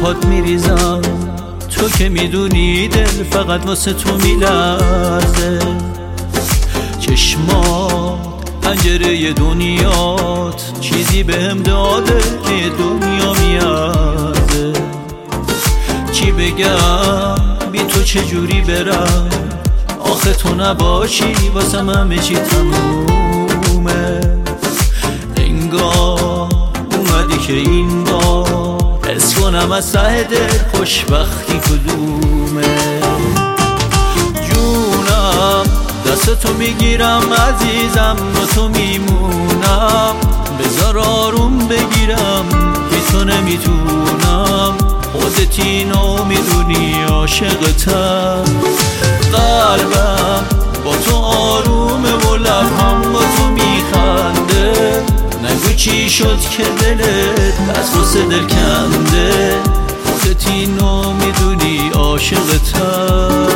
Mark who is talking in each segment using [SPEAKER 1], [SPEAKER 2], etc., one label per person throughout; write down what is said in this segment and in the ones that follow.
[SPEAKER 1] پات میریزم، تو که میدونی دل فقط واسه تو میلرزه. چشمات پنجره دنیات چیزی بهم داده که دنیا میارزه. چی بگم بی تو چجوری برم، آخه تو نباشی واسم همه چی تمومه. انگار اومدی که این بار حس کنم از ته دل خوشبختی کدومه. جونم دست تو میگیرم عزیزم، با تو میمونم، بذار آروم بگیرم، بی تو نمیتونم. خودت اینو میدونی عاشقتم. قلبم با تو آرومه و لبم با تو میخنده. نگو چی شد که دلت از غصه دل کنده. خودت اینو میدونی عاشقتم.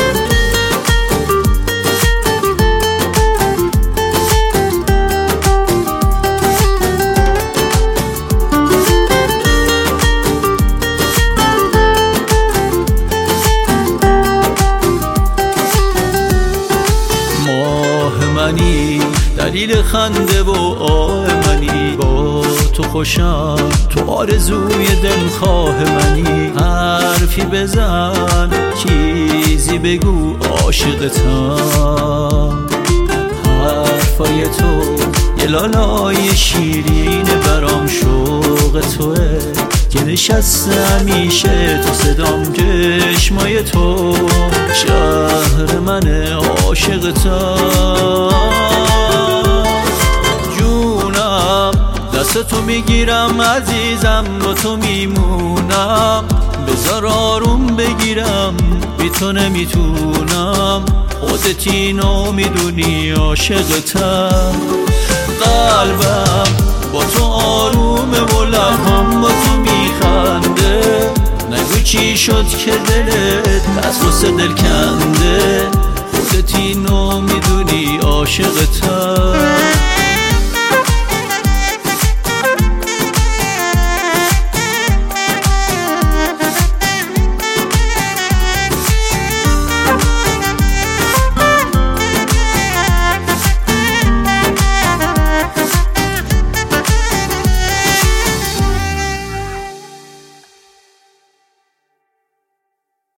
[SPEAKER 1] دلیل خنده و آه منی، با تو خوشم، تو آرزوی دلخواه منی. حرفی بزن چیزی بگو عاشقتم. حرفای تو یه لالای شیرینه برام، شوق توه که نشسته همیشه تو صدام. چشمای تو شهر منه عاشقتم. دست تو میگیرم عزیزم، با تو میمونم، بذار آروم بگیرم، بی تو نمیتونم. خودت اینو میدونی عاشقتم. قلبم با تو آرومه و لبم با تو میخنده. نگو چی شد که دلت از غصه دل کنده. خودت اینو میدونی عاشقتم.